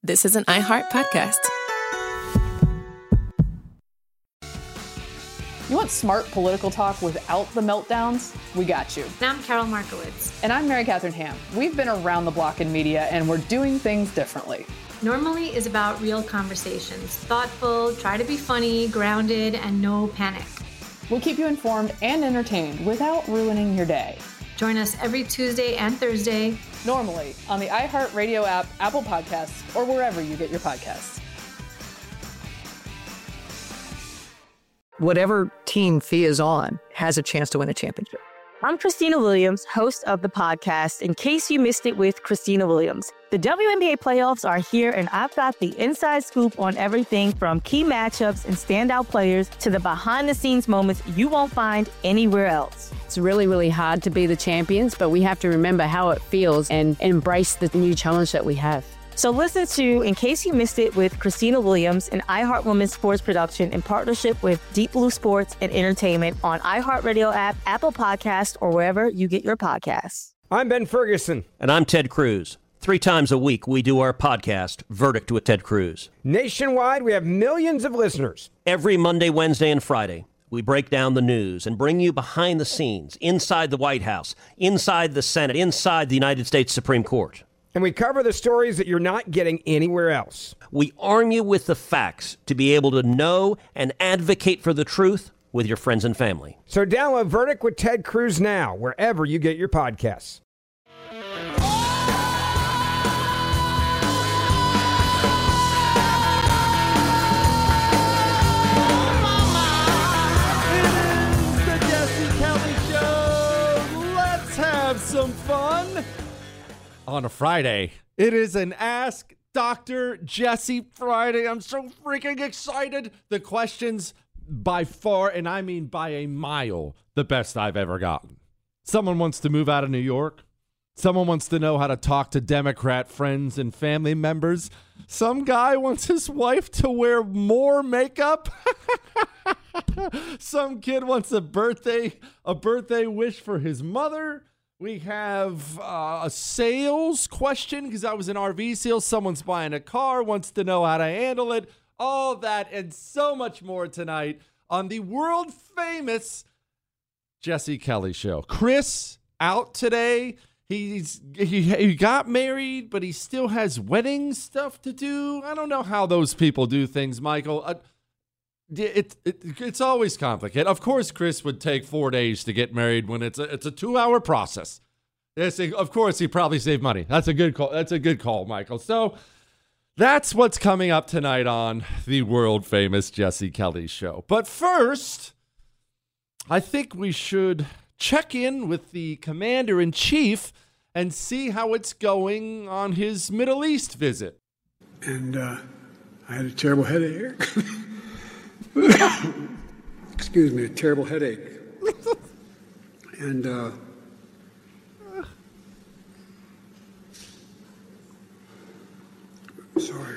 this is an iHeart podcast. You want smart political talk without the meltdowns? We got you. And I'm Carol Markowitz. And I'm Mary Catherine Ham. We've been around the block in media, and we're doing things differently. Normally is about real conversations. Thoughtful, try to be funny, grounded, and no panic. We'll keep you informed and entertained without ruining your day. Join us every Tuesday and Thursday. Normally on the iHeartRadio app, Apple Podcasts, or wherever you get your podcasts. Whatever team Fia is on has a chance to win a championship. I'm Christina Williams, host of the podcast, In Case You Missed It with Christina Williams. The WNBA playoffs are here, and I've got the inside scoop on everything from key matchups and standout players to the behind-the-scenes moments you won't find anywhere else. It's really, really hard to be the champions, but we have to remember how it feels and embrace the new challenge that we have. So listen to In Case You Missed It with Christina Williams, an iHeart Women's Sports production in partnership with Deep Blue Sports and Entertainment on iHeartRadio app, Apple Podcasts, or wherever you get your podcasts. I'm Ben Ferguson. And I'm Ted Cruz. 3 times a week, we do our podcast, Verdict with Ted Cruz. Nationwide, we have millions of listeners. Every Monday, Wednesday, and Friday, we break down the news and bring you behind the scenes, inside the White House, inside the Senate, inside the United States Supreme Court. And we cover the stories that you're not getting anywhere else. We arm you with the facts to be able to know and advocate for the truth with your friends and family. So download Verdict with Ted Cruz now, wherever you get your podcasts. It is the Jesse Kelly Show. Let's have some fun. On a Friday, it is an Ask Dr. Jesse Friday. I'm so freaking excited. The questions by far, and I mean by a mile, the best I've ever gotten. Someone wants to move out of New York. Someone wants to know how to talk to Democrat friends and family members. Some guy wants his wife to wear more makeup. Some kid wants a birthday wish for his mother. We have a sales question because I was in RV sales. Someone's buying a car, wants to know how to handle it. All that and so much more tonight on the world famous Jesse Kelly Show. Chris out today. He got married, but he still has wedding stuff to do. I don't know how those people do things, Michael. It's always complicated. Of course, Chris would take 4 days to get married when it's a 2-hour process. Yes, of course, he probably saved money. That's a good call. That's a good call, Michael. So that's what's coming up tonight on the world famous Jesse Kelly Show. But first, I think we should check in with the commander-in-chief and see how it's going on his Middle East visit. And I had a terrible headache. Excuse me, a terrible headache. And sorry.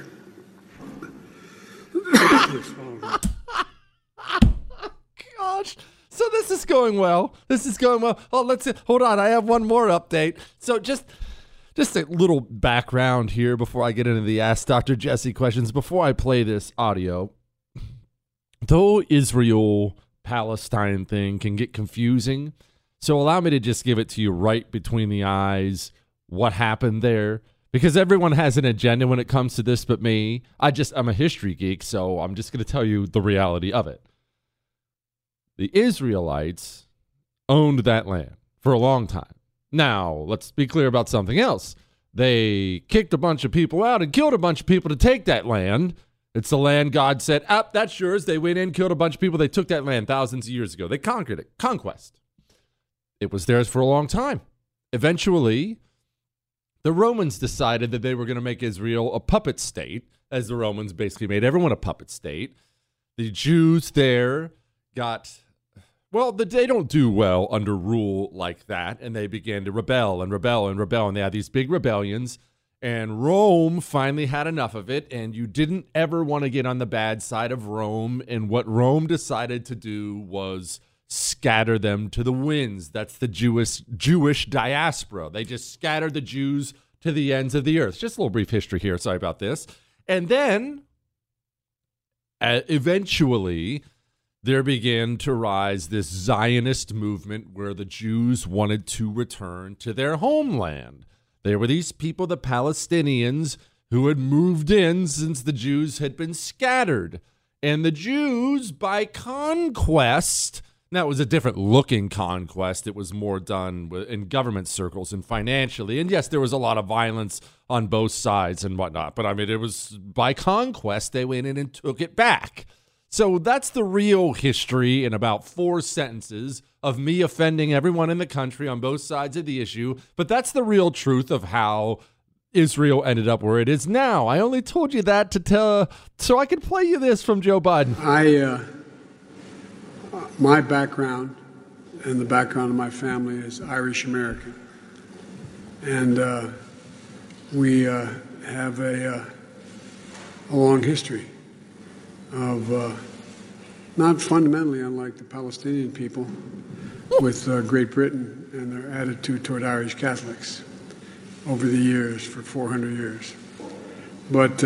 Gosh. So this is going well. Oh, hold on. I have one more update. So just a little background here before I get into the Ask Dr. Jesse questions. Before I play this audio, the whole Israel-Palestine thing can get confusing. So allow me to just give it to you right between the eyes what happened there. Because everyone has an agenda when it comes to this but me. I'm a history geek, so I'm just going to tell you the reality of it. The Israelites owned that land for a long time. Now, let's be clear about something else. They kicked a bunch of people out and killed a bunch of people to take that land. It's the land God said, that's yours. They went in, killed a bunch of people. They took that land thousands of years ago. They conquered it. Conquest. It was theirs for a long time. Eventually, the Romans decided that they were going to make Israel a puppet state, as the Romans basically made everyone a puppet state. The Jews there they don't do well under rule like that, and they began to rebel, and they had these big rebellions, and Rome finally had enough of it, and you didn't ever want to get on the bad side of Rome, and what Rome decided to do was scatter them to the winds. That's the Jewish diaspora. They just scattered the Jews to the ends of the earth. Just a little brief history here. Sorry about this. And then eventually there began to rise this Zionist movement where the Jews wanted to return to their homeland. There were these people, the Palestinians, who had moved in since the Jews had been scattered. And the Jews, by conquest, now it was a different looking conquest. It was more done in government circles and financially. And yes, there was a lot of violence on both sides and whatnot. But I mean, it was by conquest, they went in and took it back. So that's the real history in about 4 sentences of me offending everyone in the country on both sides of the issue. But that's the real truth of how Israel ended up where it is now. I only told you that so I could play you this from Joe Biden. My background and the background of my family is Irish American, and we have a long history of not fundamentally unlike the Palestinian people with Great Britain and their attitude toward Irish Catholics over the years for 400 years. But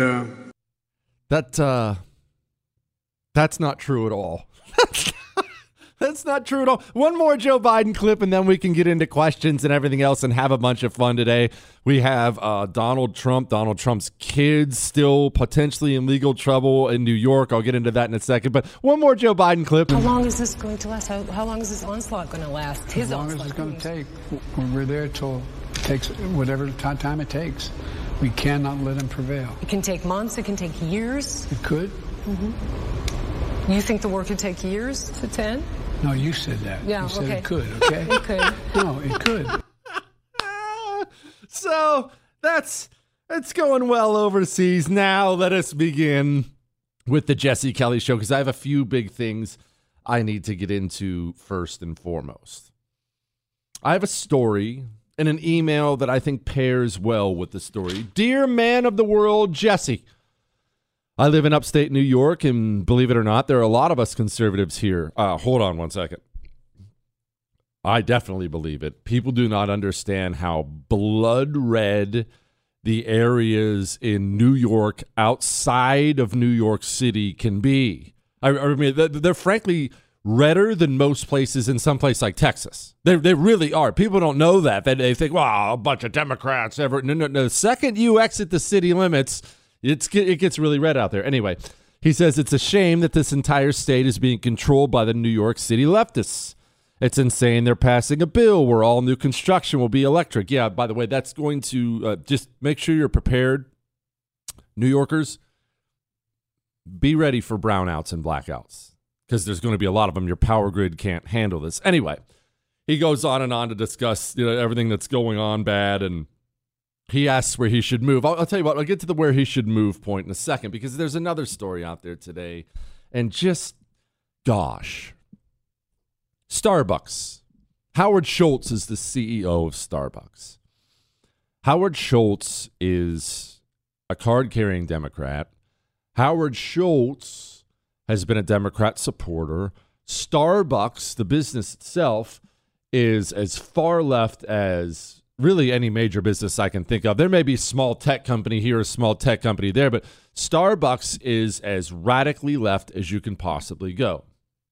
that's not true at all. That's not true at all. One more Joe Biden clip, and then we can get into questions and everything else and have a bunch of fun today. We have Donald Trump's kids still potentially in legal trouble in New York. I'll get into that in a second. But one more Joe Biden clip. How long is this going to last? How long is this onslaught going to last? As long as it's going to take. We're there till it takes whatever time it takes. We cannot let him prevail. It can take months. It can take years. It could. Mm-hmm. You think the war could take years to end? No, you said that. Yeah, you said okay. It could, okay? It could. No, it could. So it's going well overseas. Now let us begin with the Jesse Kelly Show, because I have a few big things I need to get into first and foremost. I have a story and an email that I think pairs well with the story. Dear man of the world, Jesse. I live in upstate New York, and believe it or not, there are a lot of us conservatives here. Hold on one second. I definitely believe it. People do not understand how blood red the areas in New York outside of New York City can be. I mean, they're frankly redder than most places in some place like Texas. They really are. People don't know that. They think, wow, a bunch of Democrats. No. The second you exit the city limits, it gets really red out there. Anyway, he says it's a shame that this entire state is being controlled by the New York City leftists. It's insane they're passing a bill where all new construction will be electric. Yeah, by the way, that's going to just make sure you're prepared. New Yorkers, be ready for brownouts and blackouts, because there's going to be a lot of them. Your power grid can't handle this. Anyway, he goes on and on to discuss everything that's going on bad, and he asks where he should move. I'll tell you what, I'll get to the where he should move point in a second, because there's another story out there today. And just, gosh, Starbucks. Howard Schultz is the CEO of Starbucks. Howard Schultz is a card-carrying Democrat. Howard Schultz has been a Democrat supporter. Starbucks, the business itself, is as far left as really any major business I can think of. There may be a small tech company here, a small tech company there, but Starbucks is as radically left as you can possibly go.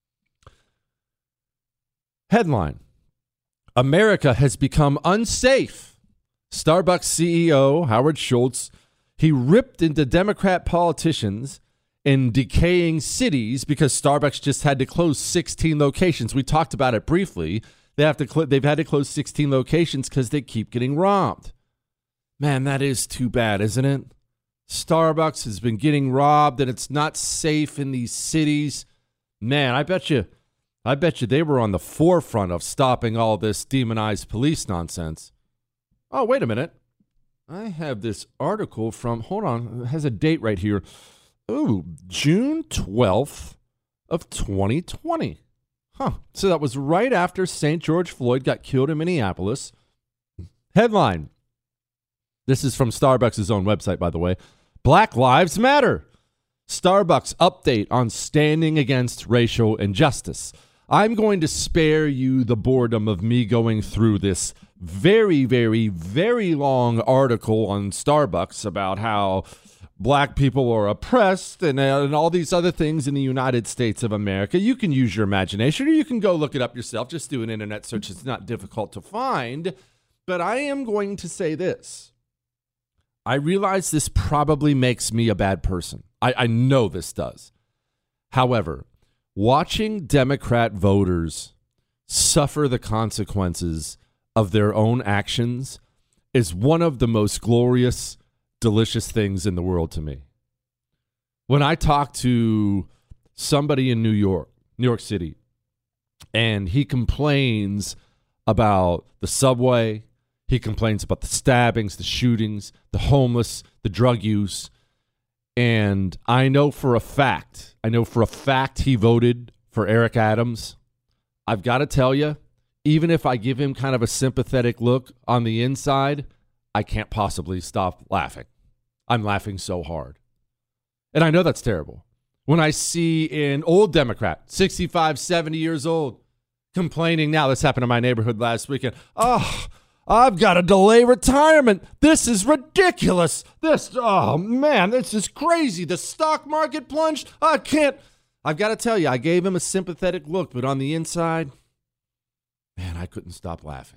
Headline: America has become unsafe. Starbucks CEO Howard Schultz, he ripped into Democrat politicians in decaying cities because Starbucks just had to close 16 locations. We talked about it briefly. They've had to close 16 locations because they keep getting robbed. Man, that is too bad, isn't it? Starbucks has been getting robbed, and it's not safe in these cities. Man, I bet you they were on the forefront of stopping all this demonized police nonsense. Oh, wait a minute. I have this article from, hold on, it has a date right here. Ooh, June 12th of 2020. Huh. So that was right after St. George Floyd got killed in Minneapolis. Headline. This is from Starbucks' own website, by the way. Black Lives Matter. Starbucks update on standing against racial injustice. I'm going to spare you the boredom of me going through this very, very, very long article on Starbucks about how black people are oppressed and all these other things in the United States of America. You can use your imagination, or you can go look it up yourself. Just do an internet search. It's not difficult to find. But I am going to say this. I realize this probably makes me a bad person. I know this does. However, watching Democrat voters suffer the consequences of their own actions is one of the most glorious, delicious things in the world to me. When I talk to somebody in New York City, and he complains about the subway, he complains about the stabbings, the shootings, the homeless, the drug use, and I know for a fact he voted for Eric Adams. I've got to tell you, even if I give him kind of a sympathetic look on the inside, I can't possibly stop laughing. I'm laughing so hard. And I know that's terrible. When I see an old Democrat, 65, 70 years old, complaining now, this happened in my neighborhood last weekend, I've got to delay retirement. This is ridiculous. This is crazy. The stock market plunged. I've got to tell you, I gave him a sympathetic look, but on the inside, man, I couldn't stop laughing.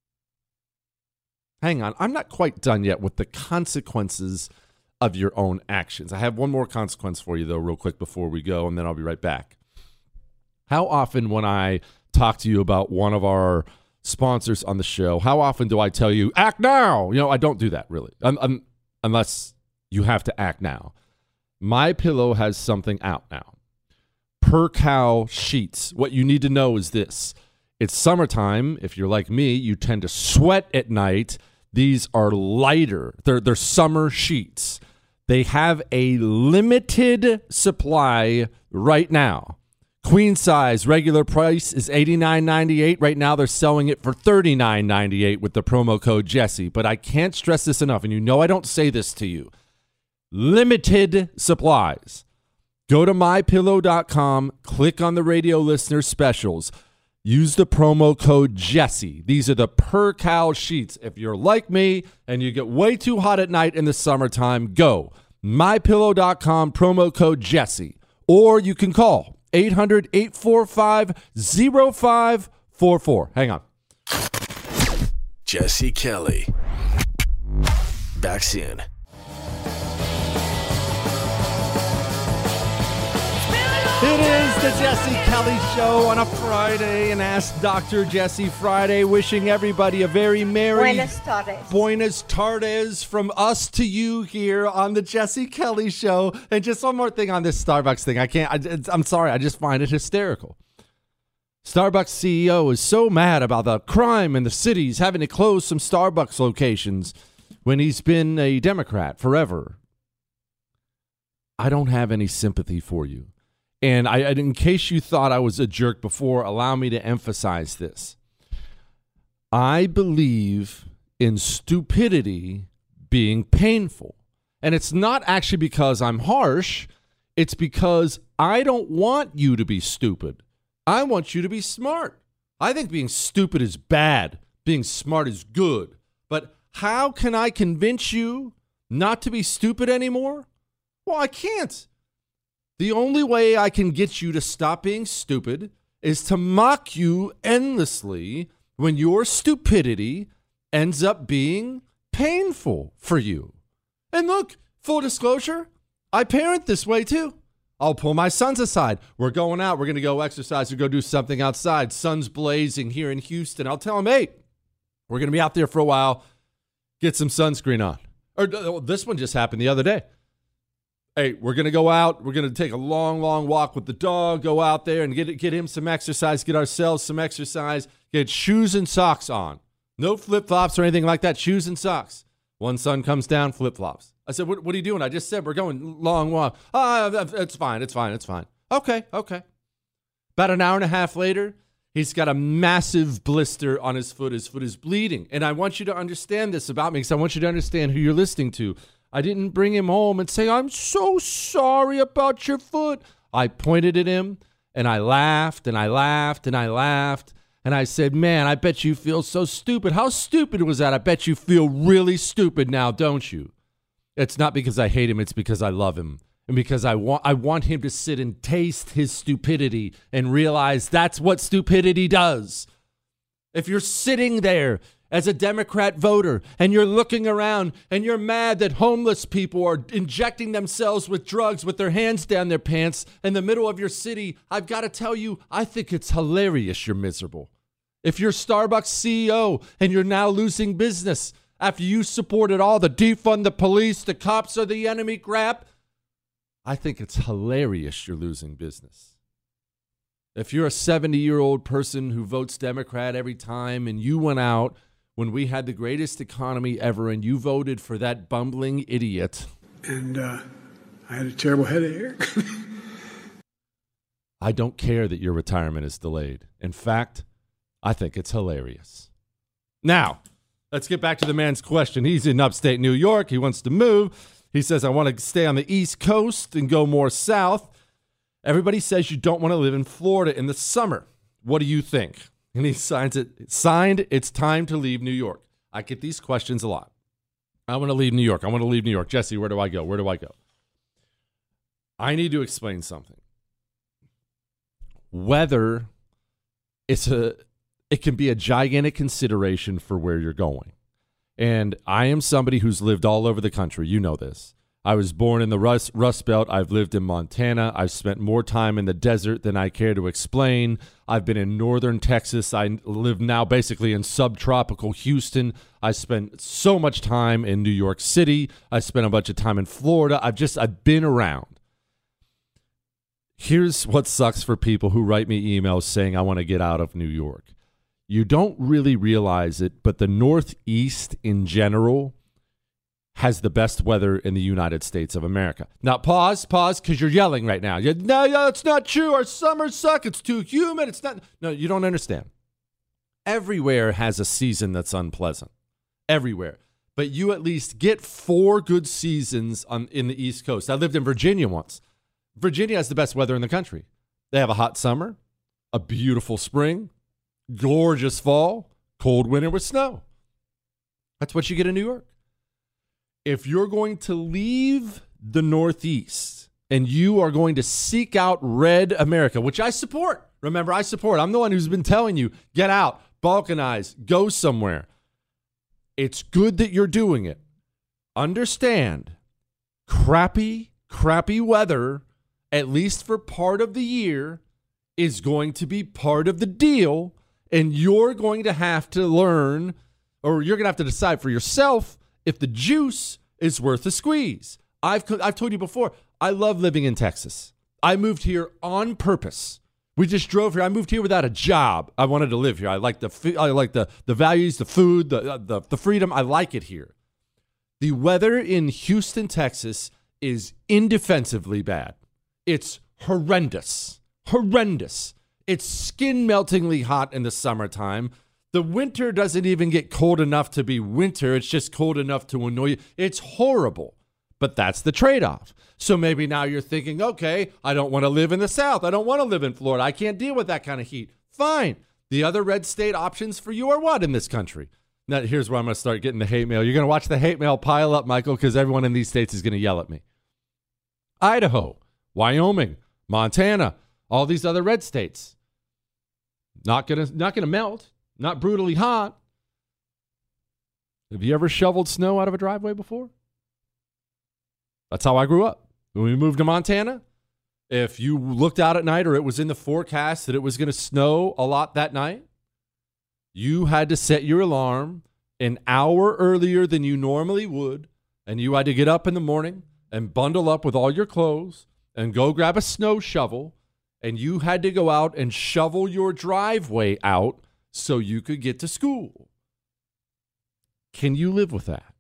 Hang on. I'm not quite done yet with the consequences of your own actions. I have one more consequence for you, though, real quick before we go, and then I'll be right back. How often when I talk to you about one of our sponsors on the show, how often do I tell you, act now? I don't do that, really, unless you have to act now. MyPillow has something out now. Percale sheets. What you need to know is this. It's summertime. If you're like me, you tend to sweat at night. These are lighter. They're summer sheets. They have a limited supply right now. Queen size regular price is $89.98. Right now they're selling it for $39.98 with the promo code Jesse. But I can't stress this enough, and you know I don't say this to you. Limited supplies. Go to mypillow.com, click on the radio listener specials. Use the promo code Jesse. These are the Percale sheets. If you're like me and you get way too hot at night in the summertime, go. mypillow.com, promo code Jesse. Or you can call 800-845-0544. Hang on. Jesse Kelly. Back soon. It is the Jesse Kelly Show on a Friday, and Ask Dr. Jesse Friday, wishing everybody a very merry Buenas tardes from us to you here on the Jesse Kelly Show. And just one more thing on this Starbucks thing. I'm sorry, I just find it hysterical. Starbucks CEO is so mad about the crime in the cities having to close some Starbucks locations when he's been a Democrat forever. I don't have any sympathy for you. And in case you thought I was a jerk before, allow me to emphasize this. I believe in stupidity being painful. And it's not actually because I'm harsh. It's because I don't want you to be stupid. I want you to be smart. I think being stupid is bad. Being smart is good. But how can I convince you not to be stupid anymore? Well, I can't. The only way I can get you to stop being stupid is to mock you endlessly when your stupidity ends up being painful for you. And look, full disclosure, I parent this way too. I'll pull my sons aside. We're going out. We're going to go exercise or go do something outside. Sun's blazing here in Houston. I'll tell them, hey, we're going to be out there for a while. Get some sunscreen on. Or this one just happened the other day. Hey, we're going to go out. We're going to take a long, long walk with the dog, go out there and get him some exercise, get ourselves some exercise, get shoes and socks on. No flip-flops or anything like that, shoes and socks. One son comes down, flip-flops. I said, what are you doing? I just said we're going long walk. It's fine. Okay. About an hour and a half later, he's got a massive blister on his foot. His foot is bleeding. And I want you to understand this about me because I want you to understand who you're listening to. I didn't bring him home and say, I'm so sorry about your foot. I pointed at him And I laughed and I laughed and I laughed. And I said, man, I bet you feel so stupid. How stupid was that? I bet you feel really stupid now, don't you? It's not because I hate him. It's because I love him. And because I want him to sit and taste his stupidity and realize that's what stupidity does. If you're sitting there as a Democrat voter and you're looking around and you're mad that homeless people are injecting themselves with drugs with their hands down their pants in the middle of your city, I've got to tell you, I think it's hilarious you're miserable. If you're Starbucks CEO and you're now losing business after you supported all the defund the police, the cops are the enemy crap, I think it's hilarious you're losing business. If you're a 70-year-old person who votes Democrat every time and you went out when we had the greatest economy ever and you voted for that bumbling idiot. And I had a terrible headache. I don't care that your retirement is delayed. In fact, I think it's hilarious. Now, let's get back to the man's question. He's in upstate New York. He wants to move. He says, I want to stay on the East Coast and go more south. Everybody says you don't want to live in Florida in the summer. What do you think? And he signed, it's time to leave New York. I get these questions a lot. I want to leave New York. I want to leave New York. Jesse, where do I go? Where do I go? I need to explain something. Weather, it can be a gigantic consideration for where you're going. And I am somebody who's lived all over the country. You know this. I was born in the Rust Belt. I've lived in Montana. I've spent more time in the desert than I care to explain. I've been in northern Texas. I live now basically in subtropical Houston. I spent so much time in New York City. I spent a bunch of time in Florida. I've been around. Here's what sucks for people who write me emails saying, I want to get out of New York. You don't really realize it, but the Northeast in general has the best weather in the United States of America. Now, pause, because you're yelling right now. No, it's not true. Our summers suck. It's too humid. It's not. No, you don't understand. Everywhere has a season that's unpleasant. Everywhere. But you at least get 4 good seasons in the East Coast. I lived in Virginia once. Virginia has the best weather in the country. They have a hot summer, a beautiful spring, gorgeous fall, cold winter with snow. That's what you get in New York. If you're going to leave the Northeast and you are going to seek out red America, which I support. Remember, I support. I'm the one who's been telling you, get out, balkanize, go somewhere. It's good that you're doing it. Understand, crappy weather, at least for part of the year, is going to be part of the deal. And you're going to have to learn, or you're going to have to decide for yourself if the juice is worth the squeeze. I've told you before, I love living in Texas. I moved here on purpose. We just drove here. I moved here without a job. I wanted to live here. I like the values, the food, the freedom. I like it here. The weather in Houston, Texas is indefensibly bad. It's horrendous. It's skin-meltingly hot in the summertime. The winter doesn't even get cold enough to be winter. It's just cold enough to annoy you. It's horrible, but that's the trade-off. So maybe now you're thinking, okay, I don't want to live in the South. I don't want to live in Florida. I can't deal with that kind of heat. Fine. The other red state options for you are what in this country? Now, here's where I'm going to start getting the hate mail. You're going to watch the hate mail pile up, Michael, because everyone in these states is going to yell at me. Idaho, Wyoming, Montana, all these other red states. Not gonna melt. Not brutally hot. Have you ever shoveled snow out of a driveway before? That's how I grew up. When we moved to Montana, if you looked out at night or it was in the forecast that it was going to snow a lot that night, you had to set your alarm an hour earlier than you normally would, and you had to get up in the morning and bundle up with all your clothes and go grab a snow shovel, and you had to go out and shovel your driveway out so you could get to school. Can you live with that?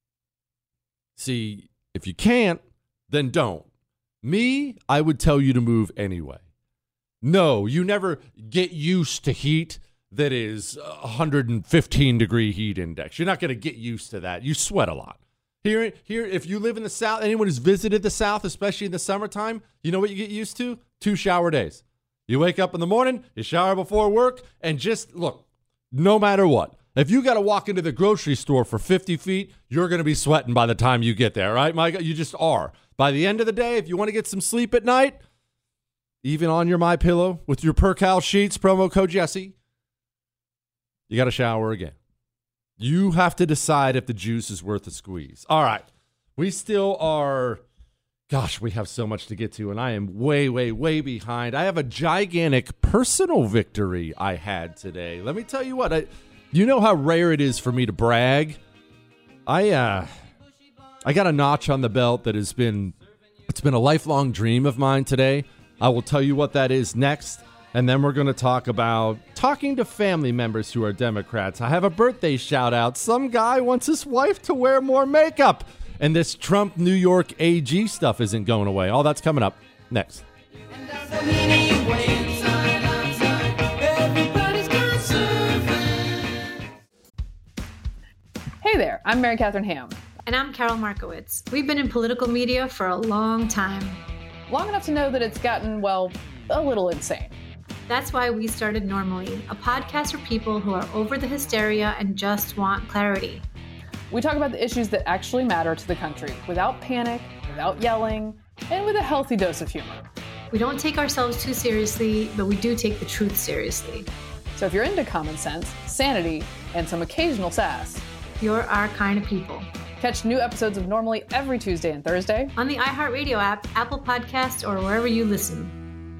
See, if you can't, then don't. Me, I would tell you to move anyway. No, you never get used to heat that is 115 degree heat index. You're not going to get used to that. You sweat a lot. Here, if you live in the South, anyone who's visited the South, especially in the summertime, you know what you get used to? 2 shower days. You wake up in the morning, you shower before work, and just look, no matter what. If you got to walk into the grocery store for 50 feet, you're going to be sweating by the time you get there, right, Micah? You just are. By the end of the day, if you want to get some sleep at night, even on your MyPillow with your Percal sheets, promo code Jesse, you got to shower again. You have to decide if the juice is worth a squeeze. All right. We still are, gosh, we have so much to get to, and I am way, way, way behind. I have a gigantic personal victory I had today. Let me tell you what, you know how rare it is for me to brag. I got a notch on the belt that it's been a lifelong dream of mine today. I will tell you what that is next, and then we're going to talk about talking to family members who are Democrats. I have a birthday shout out. Some guy wants his wife to wear more makeup, and this Trump New York AG stuff isn't going away. All that's coming up next. Hey there, I'm Mary Catherine Ham. And I'm Carol Markowitz. We've been in political media for a long time. Long enough to know that it's gotten, well, a little insane. That's why we started Normally, a podcast for people who are over the hysteria and just want clarity. We talk about the issues that actually matter to the country, without panic, without yelling, and with a healthy dose of humor. We don't take ourselves too seriously, but we do take the truth seriously. So if you're into common sense, sanity, and some occasional sass, you're our kind of people. Catch new episodes of Normally every Tuesday and Thursday on the iHeartRadio app, Apple Podcasts, or wherever you listen.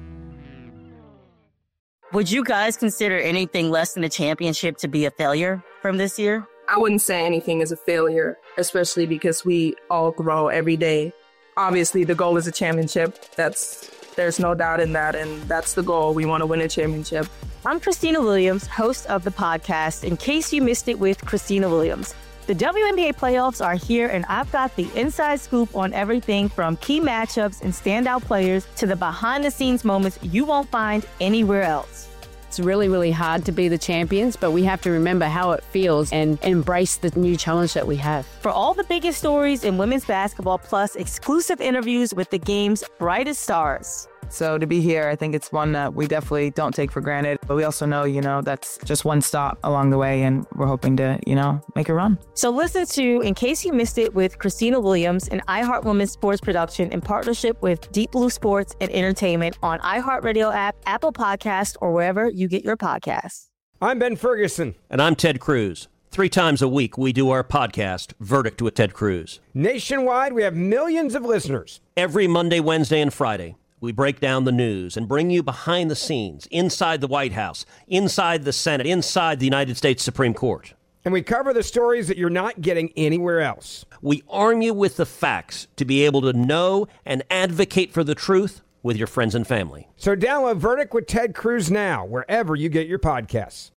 Would you guys consider anything less than a championship to be a failure from this year? I wouldn't say anything is a failure, especially because we all grow every day. Obviously, the goal is a championship. There's no doubt in that, and that's the goal. We want to win a championship. I'm Christina Williams, host of the podcast, In Case You Missed It with Christina Williams. The WNBA playoffs are here, and I've got the inside scoop on everything from key matchups and standout players to the behind-the-scenes moments you won't find anywhere else. It's really, really hard to be the champions, but we have to remember how it feels and embrace the new challenge that we have. For all the biggest stories in women's basketball, plus exclusive interviews with the game's brightest stars. So to be here, I think it's one that we definitely don't take for granted. But we also know, that's just one stop along the way, and we're hoping to, make a run. So listen to In Case You Missed It with Christina Williams, an iHeart Women's sports production in partnership with Deep Blue Sports and Entertainment on iHeartRadio app, Apple Podcast, or wherever you get your podcasts. I'm Ben Ferguson. And I'm Ted Cruz. 3 times a week, we do our podcast, Verdict with Ted Cruz. Nationwide, we have millions of listeners. Every Monday, Wednesday, and Friday, we break down the news and bring you behind the scenes, inside the White House, inside the Senate, inside the United States Supreme Court. And we cover the stories that you're not getting anywhere else. We arm you with the facts to be able to know and advocate for the truth with your friends and family. So download Verdict with Ted Cruz now, wherever you get your podcasts.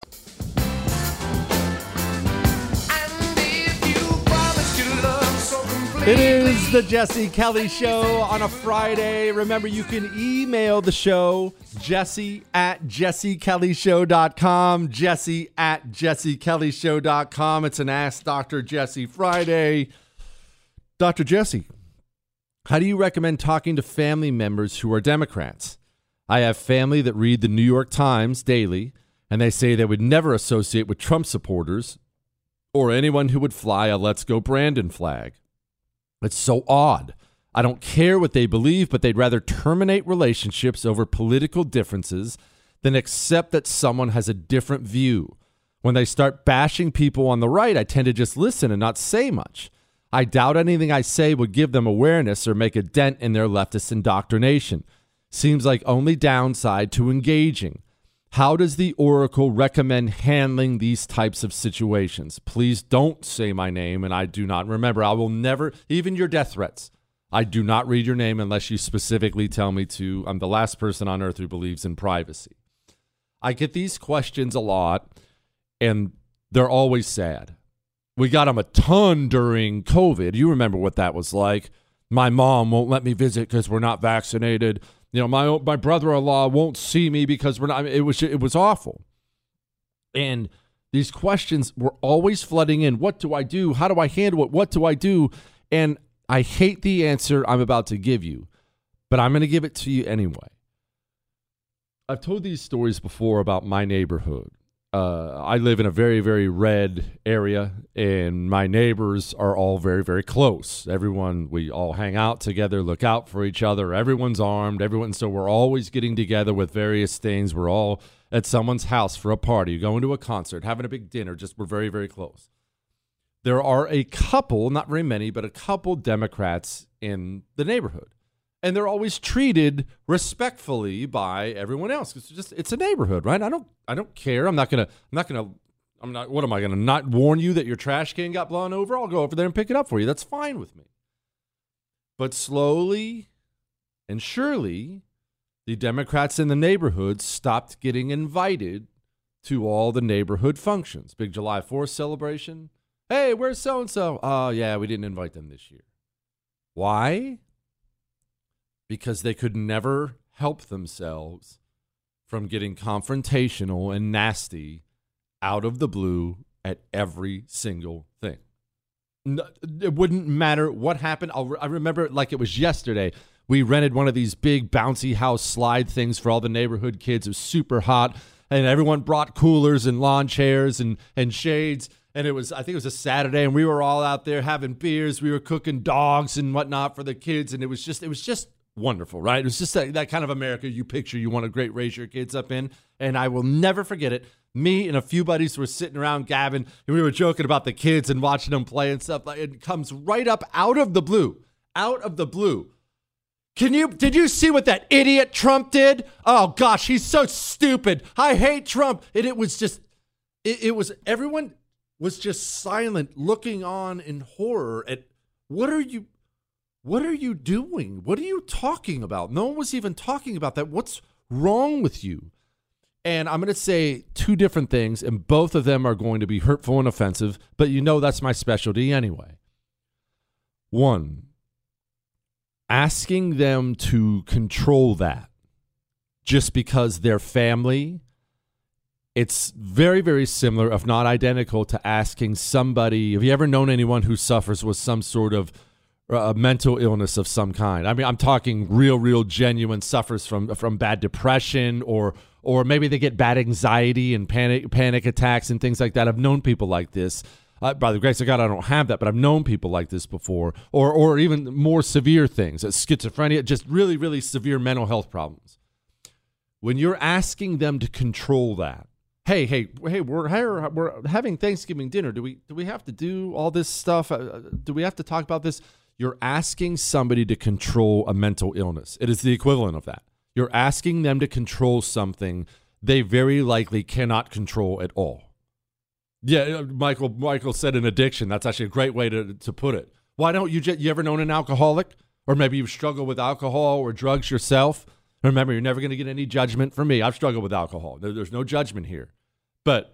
It is the Jesse Kelly Show on a Friday. Remember, you can email the show, jesse@jessekellyshow.com, jesse@jessekellyshow.com. It's an Ask Dr. Jesse Friday. Dr. Jesse, how do you recommend talking to family members who are Democrats? I have family that read the New York Times daily, and they say they would never associate with Trump supporters or anyone who would fly a Let's Go Brandon flag. It's so odd. I don't care what they believe, but they'd rather terminate relationships over political differences than accept that someone has a different view. When they start bashing people on the right, I tend to just listen and not say much. I doubt anything I say would give them awareness or make a dent in their leftist indoctrination. Seems like only downside to engaging. How does the Oracle recommend handling these types of situations? Please don't say my name, and I do not remember. I will never, even your death threats, I do not read your name unless you specifically tell me to. I'm the last person on earth who believes in privacy. I get these questions a lot, and they're always sad. We got them a ton during COVID. You remember what that was like. My mom won't let me visit because we're not vaccinated. My brother-in-law won't see me because we're not. It was awful. And these questions were always flooding in. What do I do? How do I handle it? What do I do? And I hate the answer I'm about to give you, but I'm going to give it to you anyway. I've told these stories before about my neighborhood. I live in a very, very red area, and my neighbors are all very, very close. We all hang out together, look out for each other. Everyone's armed. So we're always getting together with various things. We're all at someone's house for a party, going to a concert, having a big dinner. We're very, very close. There are a couple, not very many, but a couple Democrats in the neighborhood. And they're always treated respectfully by everyone else. It's a neighborhood, right? I don't care. What am I gonna not warn you that your trash can got blown over? I'll go over there and pick it up for you. That's fine with me. But slowly and surely, the Democrats in the neighborhood stopped getting invited to all the neighborhood functions. Big July 4th celebration. Hey, where's so-and-so? Oh, yeah, we didn't invite them this year. Why? Because they could never help themselves from getting confrontational and nasty out of the blue at every single thing. It wouldn't matter what happened. I remember it like it was yesterday. We rented one of these big bouncy house slide things for all the neighborhood kids. It was super hot, and everyone brought coolers and lawn chairs and shades. And I think it was a Saturday, and we were all out there having beers. We were cooking dogs and whatnot for the kids, and it was just wonderful, right? It was just that kind of America you picture you want to raise your kids up in. And I will never forget it. Me and a few buddies were sitting around gabbing, and we were joking about the kids and watching them play and stuff. It comes right up out of the blue. Did you see what that idiot Trump did? Oh gosh, he's so stupid. I hate Trump. And it was just, everyone was just silent, looking on in horror at what are you doing? What are you talking about? No one was even talking about that. What's wrong with you? And I'm going to say two different things, and both of them are going to be hurtful and offensive, but that's my specialty anyway. One, asking them to control that just because they're family, it's very, very similar, if not identical, to asking somebody, have you ever known anyone who suffers with some sort of a mental illness of some kind? I mean, I'm talking real, genuine, suffers from bad depression, or maybe they get bad anxiety and panic attacks and things like that. I've known people like this. By the grace of God, I don't have that, but I've known people like this before, or even more severe things, schizophrenia, just really, really severe mental health problems. When you're asking them to control that, hey, we're having Thanksgiving dinner. Do we have to do all this stuff? Do we have to talk about this? You're asking somebody to control a mental illness. It is the equivalent of that. You're asking them to control something they very likely cannot control at all. Yeah, Michael said an addiction. That's actually a great way to put it. Why don't you ever known an alcoholic? Or maybe you've struggled with alcohol or drugs yourself? Remember, you're never going to get any judgment from me. I've struggled with alcohol. There's no judgment here. But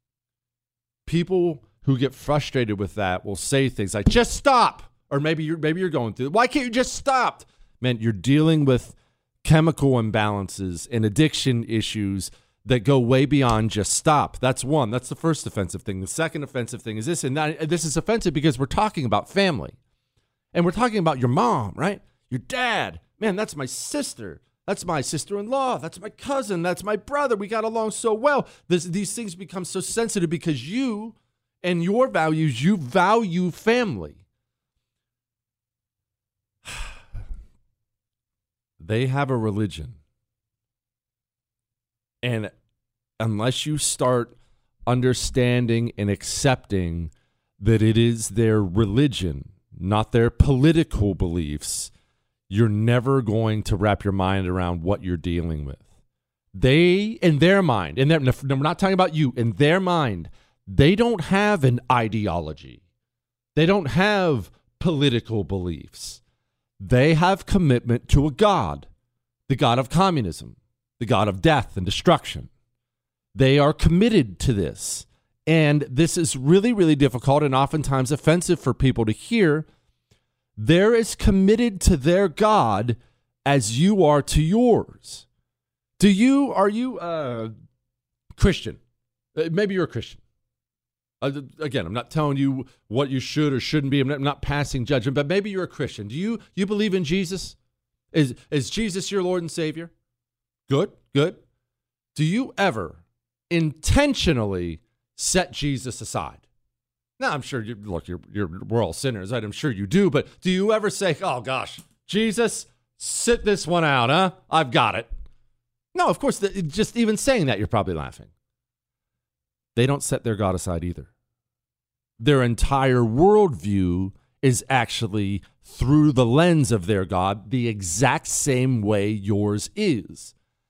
people who get frustrated with that will say things like, just stop. Or maybe you're going through, why can't you just stop? Man, you're dealing with chemical imbalances and addiction issues that go way beyond just stop. That's one. That's the first offensive thing. The second offensive thing is this, and this is offensive because we're talking about family. And we're talking about your mom, right? Your dad. Man, that's my sister. That's my sister-in-law. That's my cousin. That's my brother. We got along so well. These things become so sensitive because you and your values, you value family. They have a religion. And unless you start understanding and accepting that it is their religion, not their political beliefs, you're never going to wrap your mind around what you're dealing with. They, in their mind, we're not talking about you, in their mind, they don't have an ideology. They don't have political beliefs. They have commitment to a God, the God of communism, the God of death and destruction. They are committed to this. And this is really, really difficult and oftentimes offensive for people to hear. They're as committed to their God as you are to yours. Are you Christian? Maybe you're a Christian. Again, I'm not telling you what you should or shouldn't be. I'm not passing judgment, but maybe you're a Christian. Do you believe in Jesus? Is Jesus your Lord and Savior? Good. do you ever intentionally set Jesus aside? Now, I'm sure we're all sinners, right? I'm sure you do, but do you ever say, oh gosh, Jesus, sit this one out, huh? I've got it. No, of course, just even saying that, you're probably laughing. They don't set their God aside either. Their entire worldview is actually through the lens of their God, the exact same way yours is.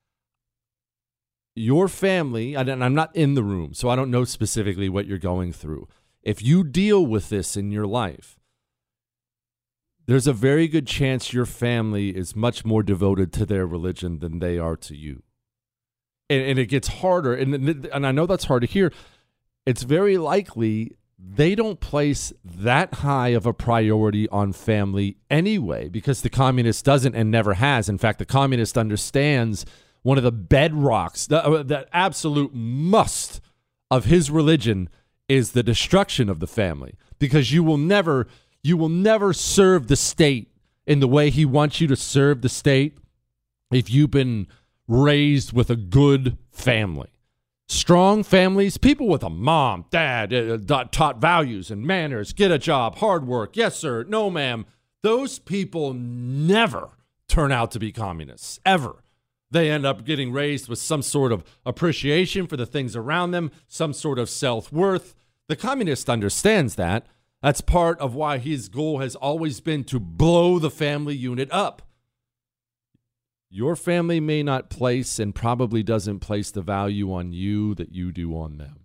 Your family, and I'm not in the room, so I don't know specifically what you're going through. If you deal with this in your life, there's a very good chance your family is much more devoted to their religion than they are to you. And it gets harder, and I know that's hard to hear. It's very likely they don't place that high of a priority on family anyway, because the communist doesn't and never has. In fact, the communist understands one of the bedrocks, the absolute must of his religion is the destruction of the family, because you will never serve the state in the way he wants you to serve the state if you've been raised with a good family. Strong families, people with a mom, dad, taught values and manners, get a job, hard work, yes sir, no ma'am. Those people never turn out to be communists, ever. They end up getting raised with some sort of appreciation for the things around them, some sort of self-worth. The communist understands that. That's part of why his goal has always been to blow the family unit up. Your family may not place and probably doesn't place the value on you that you do on them.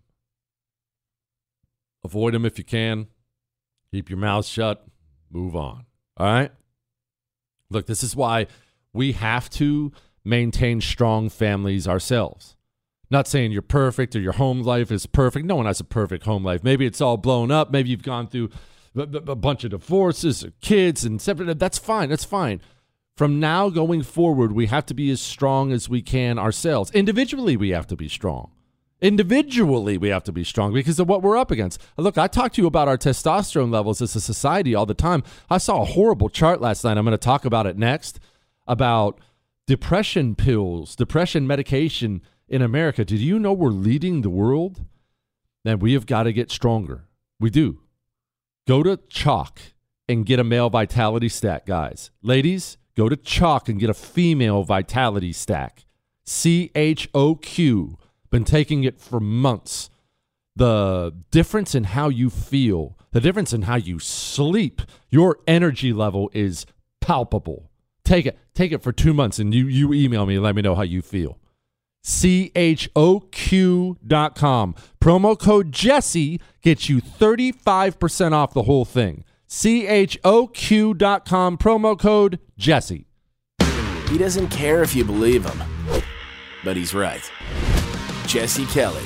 Avoid them if you can. Keep your mouth shut. Move on. All right? Look, this is why we have to maintain strong families ourselves. Not saying you're perfect or your home life is perfect. No one has a perfect home life. Maybe it's all blown up. Maybe you've gone through a bunch of divorces or kids and separate. That's fine. That's fine. From now going forward, we have to be as strong as we can ourselves. Individually, we have to be strong. Individually, we have to be strong because of what we're up against. Look, I talk to you about our testosterone levels as a society all the time. I saw a horrible chart last night. I'm going to talk about it next, about depression pills, depression medication in America. Did you know we're leading the world? Then we have got to get stronger. We do. Go to Chalk and get a male vitality stack, guys. Ladies, go to Chalk and get a female vitality stack. CHOQ. Been taking it for months. The difference in how you feel, the difference in how you sleep, your energy level is palpable. Take it for 2 months and you email me and let me know how you feel. CHOQ.com. Promo code Jesse gets you 35% off the whole thing. CHOQ.com. Promo code Jesse. He doesn't care if you believe him, but he's right. Jesse Kelly.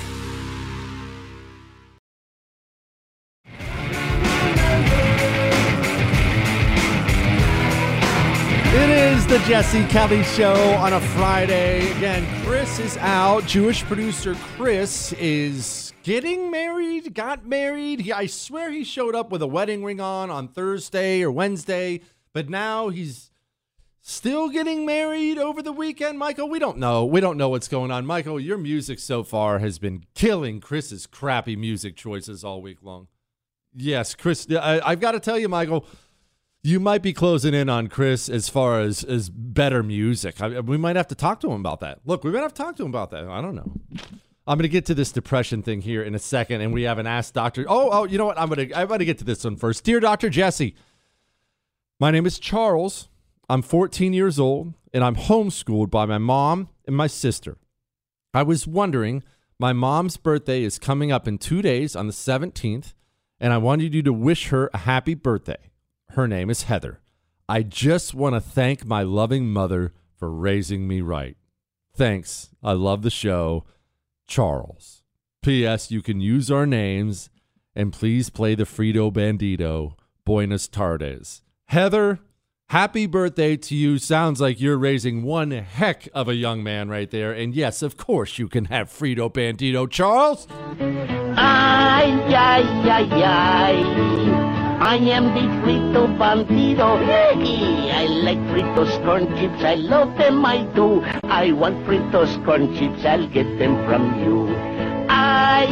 It is the Jesse Kelly Show on a Friday. Again, Chris is out. Jewish producer Chris is getting married, got married. I swear he showed up with a wedding ring on Thursday or Wednesday, but now he's still getting married over the weekend. Michael, we don't know. We don't know what's going on. Michael, your music so far has been killing Chris's crappy music choices all week long. Yes, Chris, I've got to tell you, Michael, you might be closing in on Chris as far as better music. We might have to talk to him about that. Look, we might have to talk to him about that. I don't know. I'm going to get to this depression thing here in a second, and we have an Ask Doctor. Oh, you know what? I'm going to get to this one first. Dear Dr. Jesse, my name is Charles. I'm 14 years old, and I'm homeschooled by my mom and my sister. I was wondering, my mom's birthday is coming up in 2 days on the 17th, and I wanted you to wish her a happy birthday. Her name is Heather. I just want to thank my loving mother for raising me right. Thanks. I love the show. Charles. P.S. You can use our names, and please play the Frito Bandito. Buenas tardes. Heather, happy birthday to you. Sounds like you're raising one heck of a young man right there. And yes, of course you can have Frito Bandito. Charles? Ay, ay, ay, ay. I am the Frito Bandido. I like Fritos corn chips. I love them, I do. I want Fritos corn chips. I'll get them from you. Ay.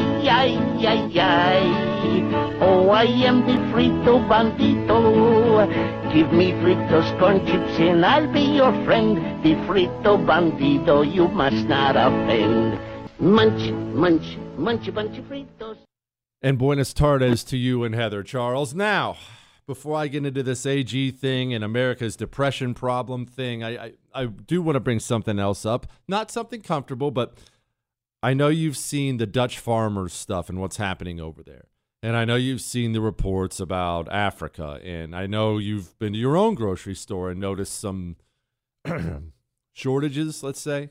Oh, I am the Frito Bandito. Give me Fritos corn chips and I'll be your friend. The Frito Bandido, you must not offend. Munch, munch, munch a bunch of Fritos. And buenas tardes to you and Heather, Charles. Now, before I get into this AG thing and America's depression problem thing, I do want to bring something else up. Not something comfortable, but I know you've seen the Dutch farmers stuff and what's happening over there. And I know you've seen the reports about Africa. And I know you've been to your own grocery store and noticed some shortages, let's say.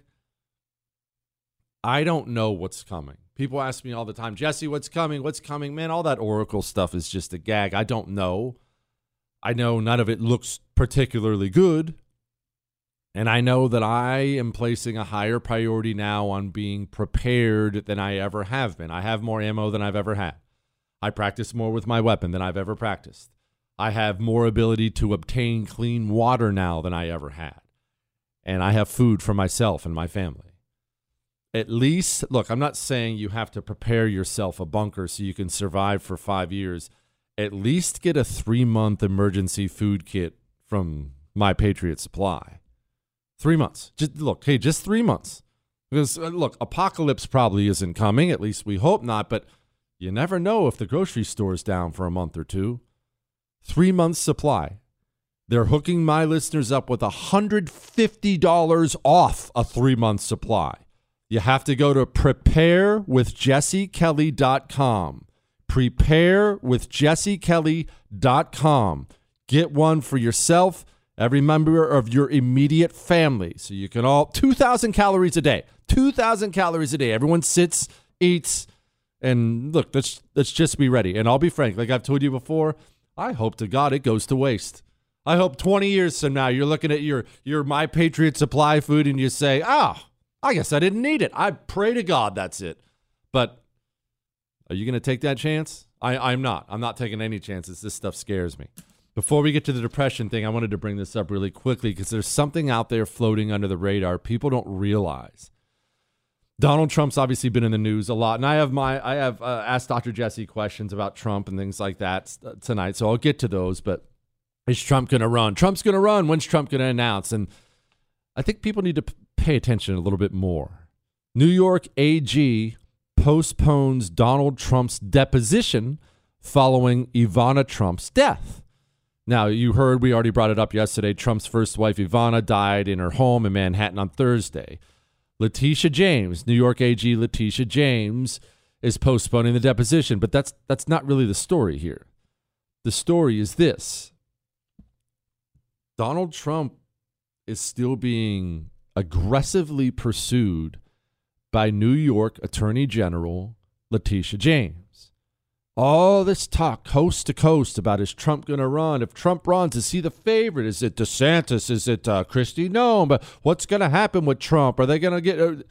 I don't know what's coming. People ask me all the time, Jesse, what's coming? What's coming? Man, all that Oracle stuff is just a gag. I don't know. I know none of it looks particularly good. And I know that I am placing a higher priority now on being prepared than I ever have been. I have more ammo than I've ever had. I practice more with my weapon than I've ever practiced. I have more ability to obtain clean water now than I ever had. And I have food for myself and my family. At least, look, I'm not saying you have to prepare yourself a bunker so you can survive for 5 years. At least get a 3-month emergency food kit from My Patriot Supply. 3 months. Just 3 months. Because, look, apocalypse probably isn't coming. At least we hope not. But you never know if the grocery store is down for a month or two. 3 months supply. They're hooking my listeners up with $150 off a 3-month supply. You have to go to preparewithjessekelly.com. Preparewithjessekelly.com. Get one for yourself, every member of your immediate family. So you can all, 2,000 calories a day. 2,000 calories a day. Everyone sits, eats, and look, let's just be ready. And I'll be frank, like I've told you before, I hope to God it goes to waste. I hope 20 years from now you're looking at your My Patriot Supply food and you say, I guess I didn't need it. I pray to God that's it. But are you going to take that chance? I'm not. I'm not taking any chances. This stuff scares me. Before we get to the depression thing, I wanted to bring this up really quickly because there's something out there floating under the radar people don't realize. Donald Trump's obviously been in the news a lot, and I have asked Dr. Jesse questions about Trump and things like that tonight, so I'll get to those. But is Trump going to run? Trump's going to run. When's Trump going to announce? And I think people need to pay attention a little bit more. New York AG postpones Donald Trump's deposition following Ivana Trump's death. Now, you heard, we already brought it up yesterday, Trump's first wife, Ivana, died in her home in Manhattan on Thursday. Letitia James, New York AG Letitia James, is postponing the deposition, but that's not really the story here. The story is this. Donald Trump is still being aggressively pursued by New York Attorney General Letitia James. All this talk coast to coast about is Trump going to run? If Trump runs, is he the favorite? Is it DeSantis? Is it Kristi Noem? But what's going to happen with Trump? Are they going to get...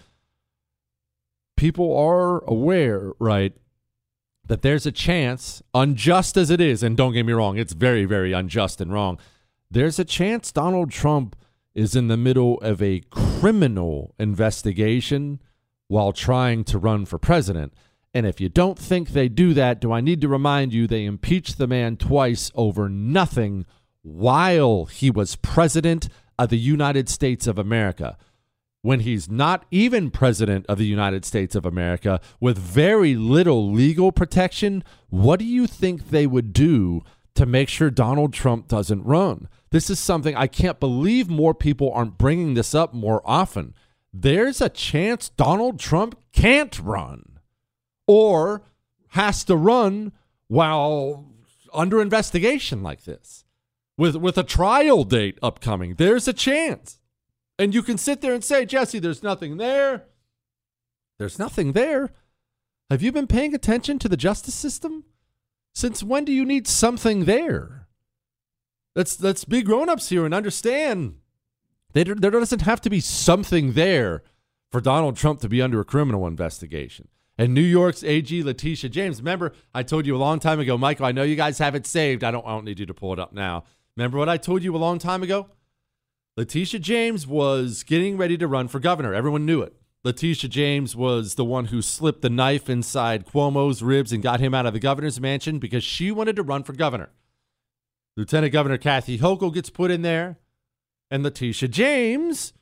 People are aware, right, that there's a chance, unjust as it is, and don't get me wrong, it's very, very unjust and wrong. There's a chance Donald Trump is in the middle of a criminal investigation while trying to run for president. And if you don't think they do that, do I need to remind you they impeached the man twice over nothing while he was president of the United States of America. When he's not even president of the United States of America, with very little legal protection, what do you think they would do to make sure Donald Trump doesn't run? This is something I can't believe more people aren't bringing this up more often. There's a chance Donald Trump can't run or has to run while under investigation like this with a trial date upcoming. There's a chance. And you can sit there and say, Jesse, there's nothing there. There's nothing there. Have you been paying attention to the justice system? Since when do you need something there? Let's be grown-ups here and understand there doesn't have to be something there for Donald Trump to be under a criminal investigation. And New York's AG Letitia James. Remember, I told you a long time ago, Michael, I know you guys have it saved. I don't need you to pull it up now. Remember what I told you a long time ago? Letitia James was getting ready to run for governor. Everyone knew it. Letitia James was the one who slipped the knife inside Cuomo's ribs and got him out of the governor's mansion because she wanted to run for governor. Lieutenant Governor Kathy Hochul gets put in there, and Letitia James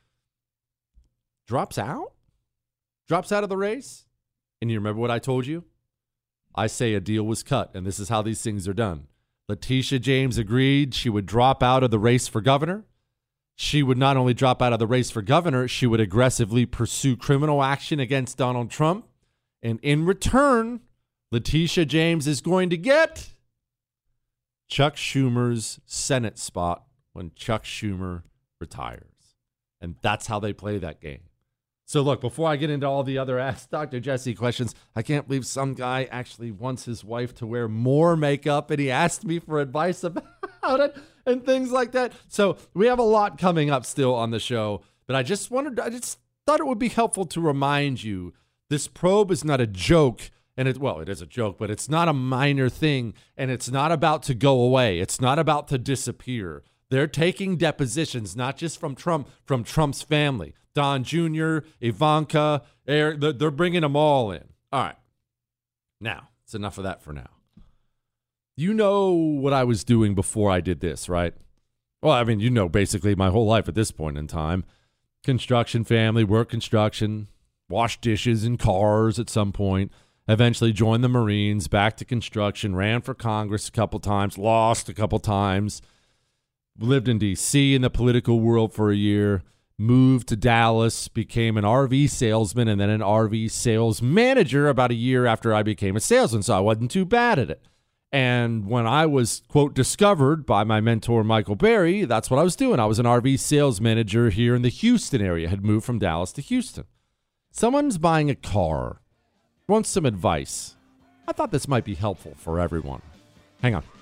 drops out of the race. And you remember what I told you? I say a deal was cut, and this is how these things are done. Letitia James agreed she would drop out of the race for governor. She would not only drop out of the race for governor, she would aggressively pursue criminal action against Donald Trump. And in return, Letitia James is going to get Chuck Schumer's Senate spot when Chuck Schumer retires. And that's how they play that game. So look, before I get into all the other Ask Dr. Jesse questions, I can't believe some guy actually wants his wife to wear more makeup, and he asked me for advice about it and things like that. So we have a lot coming up still on the show, but I just thought it would be helpful to remind you this probe is not a joke. And it is a joke, but it's not a minor thing, and it's not about to go away. It's not about to disappear. They're taking depositions, not just from Trump, from Trump's family. Don Jr., Ivanka, Eric, they're bringing them all in. All right. Now, it's enough of that for now. You know what I was doing before I did this, right? Well, I mean, you know basically my whole life at this point in time. Construction family, work construction, wash dishes in cars at some point. Eventually joined the Marines, back to construction, ran for Congress a couple times, lost a couple times, lived in D.C. in the political world for a year, moved to Dallas, became an RV salesman, and then an RV sales manager about a year after I became a salesman, so I wasn't too bad at it. And when I was, quote, discovered by my mentor, Michael Berry, that's what I was doing. I was an RV sales manager here in the Houston area, had moved from Dallas to Houston. Someone's buying a car. Wants some advice. I thought this might be helpful for everyone. Hang on.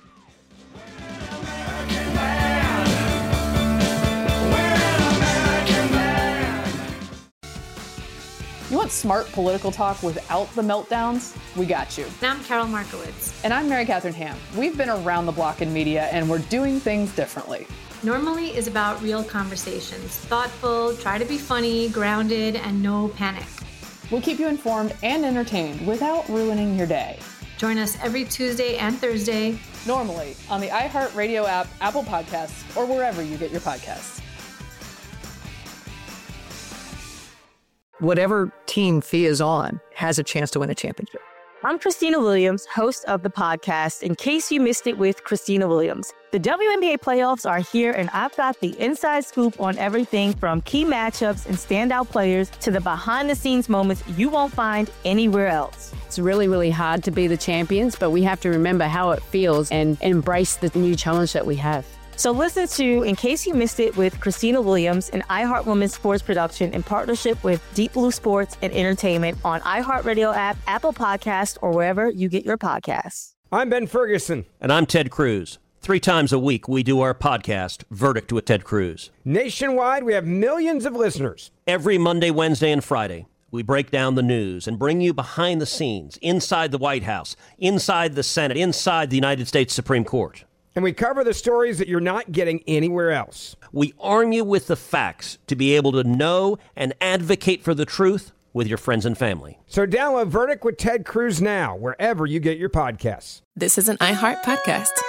You want smart political talk without the meltdowns? We got you. And I'm Carol Markowitz. And I'm Mary Catherine Ham. We've been around the block in media, and we're doing things differently. Normally is about real conversations. Thoughtful, try to be funny, grounded, and no panic. We'll keep you informed and entertained without ruining your day. Join us every Tuesday and Thursday. Normally on the iHeartRadio app, Apple Podcasts, or wherever you get your podcasts. Whatever team Fee is on has a chance to win a championship. I'm Christina Williams, host of the podcast In Case You Missed It with Christina Williams. The WNBA playoffs are here, and I've got the inside scoop on everything from key matchups and standout players to the behind-the-scenes moments you won't find anywhere else. It's really, really hard to be the champions, but we have to remember how it feels and embrace the new challenge that we have. So listen to In Case You Missed It with Christina Williams, an iHeart Women's sports production in partnership with Deep Blue Sports and Entertainment on iHeartRadio app, Apple Podcast, or wherever you get your podcasts. I'm Ben Ferguson. And I'm Ted Cruz. 3 times a week, we do our podcast, Verdict with Ted Cruz. Nationwide, we have millions of listeners. Every Monday, Wednesday, and Friday, we break down the news and bring you behind the scenes, inside the White House, inside the Senate, inside the United States Supreme Court. And we cover the stories that you're not getting anywhere else. We arm you with the facts to be able to know and advocate for the truth with your friends and family. So download Verdict with Ted Cruz now, wherever you get your podcasts. This is an iHeart podcast.